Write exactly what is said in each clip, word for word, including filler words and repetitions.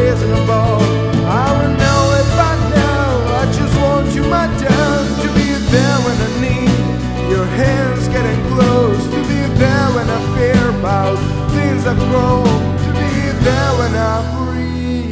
reasonable. I will know if I know. I just want you, my dear, to be there when I need your hands getting close, to be there when I fear about things that grow, to be there when I breathe.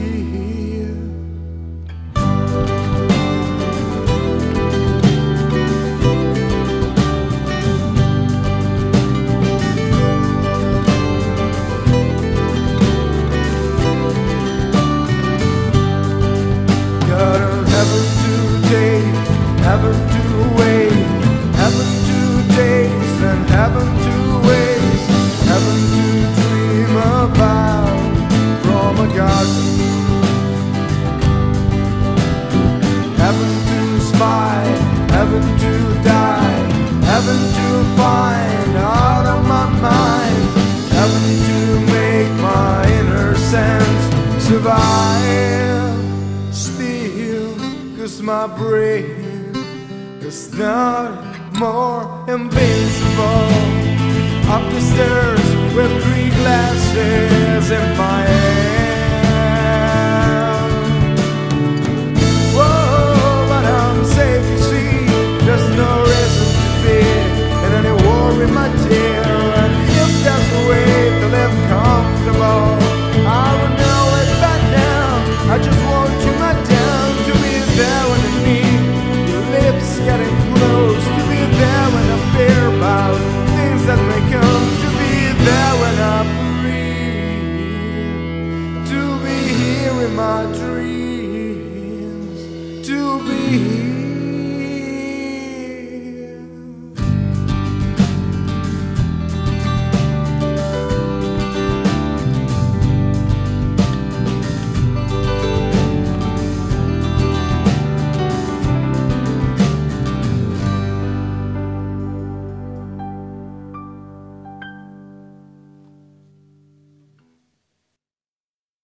Heaven to take, heaven to wait, heaven to taste and heaven to waste, heaven to dream about from a garden, heaven to spy, heaven to die, heaven to find out of my mind, heaven to make my inner sense survive. Cause my brain is not more invincible. Up the stairs with three glasses in my hand. Whoa, but I'm safe to see. There's no reason to be in any war in my dear. And if there's a way to live comfortable, I will know it by now. I just want you, my dear, to be there when I need your lips getting close, to be there when I fear about things that may come, to be there when I breathe, to be here in my dreams, to be here.